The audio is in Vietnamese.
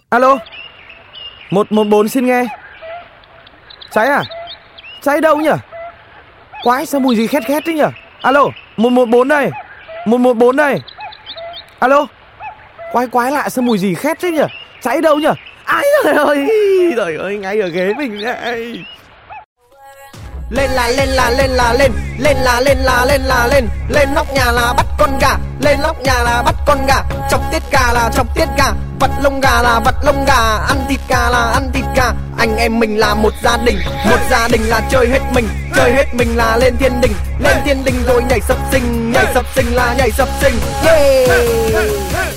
Alo, 114 xin nghe. Cháy à? Cháy đâu nhỉ? Quái sao mùi gì khét khét thế nhỉ? Alo, 114 đây. 114 đây. Alo. Quái lạ sao mùi gì khét thế nhỉ? Cháy đâu nhỉ? Ái trời ơi, ngay ở ghế mình này. Lên nóc nhà là bắt con gà, lên nóc nhà là bắt con gà, chọc tiết gà là chọc tiết gà, vặt lông gà là vặt lông gà, ăn thịt gà là ăn thịt gà. Anh em mình là một gia đình là chơi hết mình là lên thiên đình rồi nhảy sập sinh là nhảy sập sinh. Yeah.